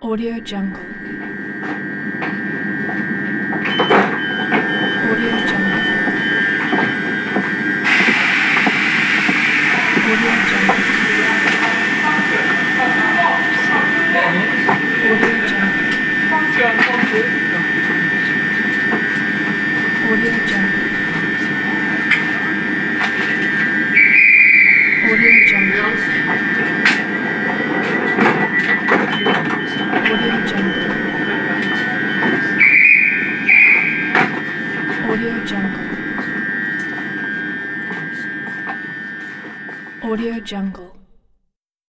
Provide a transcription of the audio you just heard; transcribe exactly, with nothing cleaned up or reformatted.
Audio Jungle. Audio Jungle. Audio Jungle. Audio Jungle. Audio Jungle. Audio Jungle. Audio Jungle. Audio Jungle. Audio Jungle.